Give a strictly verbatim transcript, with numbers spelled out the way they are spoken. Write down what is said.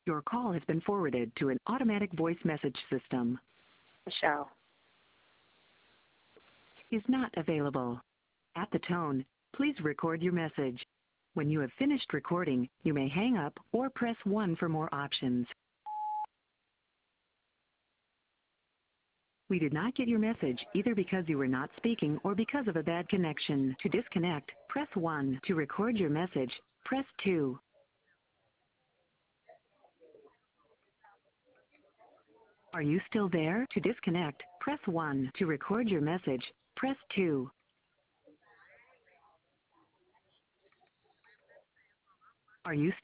Your call has been forwarded to an automatic voice message system. Michelle. Is not available. At the tone, please record your message. When you have finished recording, you may hang up or press one for more options. We did not get your message either because you were not speaking or because of a bad connection. To disconnect, press one. To record your message, press two. Are you still there? To disconnect, press one. To record your message, press two. Are you